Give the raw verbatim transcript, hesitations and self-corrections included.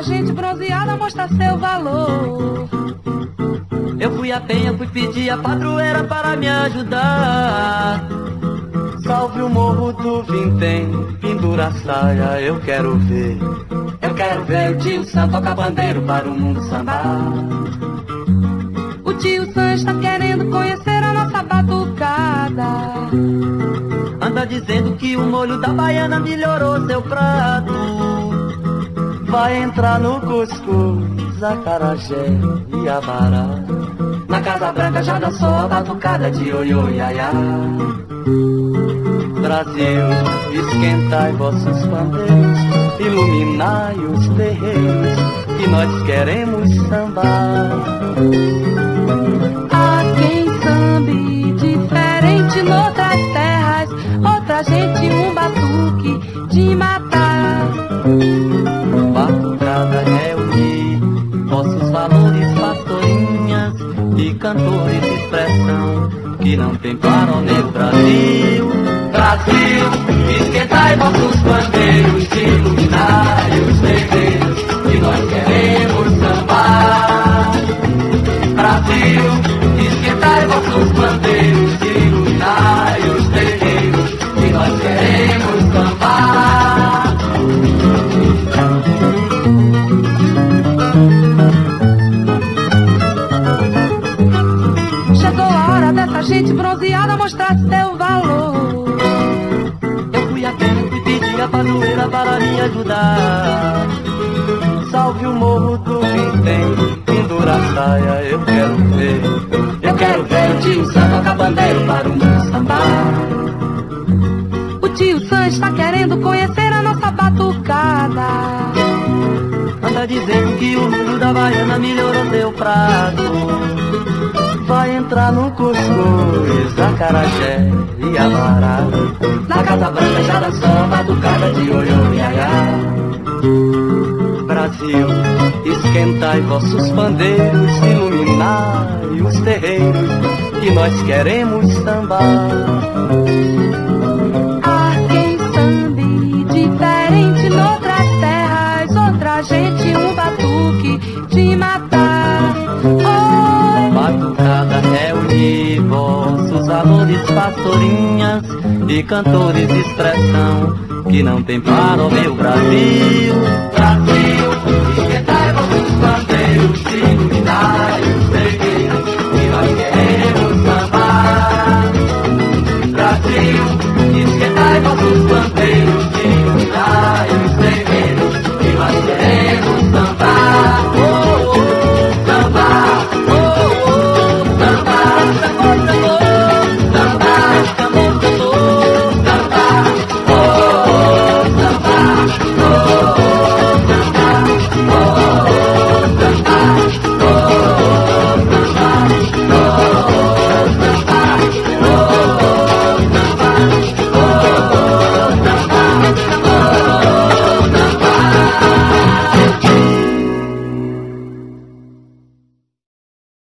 gente bronzeada mostra seu valor. Eu fui à penha, fui pedir a padroeira para me ajudar. Salve o morro do Vintém, pendura a saia, eu quero ver. Eu quero ver o tio Sam tocar bandeiro para o mundo sambar. O tio Sam está querendo conhecer a nossa batucada. Anda dizendo que o molho da baiana melhorou seu prato. Vai entrar no cuscuz, acarajé e abará. Na Casa Branca já dançou a batucada de ioiô iaiá. Brasil, esquentai vossos pandeiros, iluminai os terreiros, que nós queremos sambar. Há quem sambe diferente noutras terras, outra gente um batuque de matar. Batucada reunir vossos valores, pastorinhas e cantores de expressão, que não tem para o meu Brasil. Brasil, esquentai vossos bandeiros, iluminai os terreiros, que nós queremos sambar. Brasil, esquentai vossos bandeiros, iluminai os terreiros, que nós queremos sambar. Chegou a hora dessa gente bronzeada mostrar seu valor. A padroeira para me ajudar. Salve o morro do Vintém, pendura a saia, eu quero ver. Eu quero ver o tio Sam tocar bandeiro para o mundo sambar. O tio Sam está querendo conhecer a nossa batucada. Anda dizendo que o molho da baiana melhorou seu prato. Vai entrar no cuscuz, acarajé e abará. Na Casa Branca já dançou a batucada de ioiô iaiá. Brasil, esquentai vossos pandeiros, iluminai os terreiros, que nós queremos sambar. Há quem sambe diferente noutras terras, outra gente um batuque de matar. Oh, batucada reunir vossos valores, pastorinhas e cantores de expressão, que não tem para o meu Brasil. Brasil, esquentai vossos bandeiros, iluminai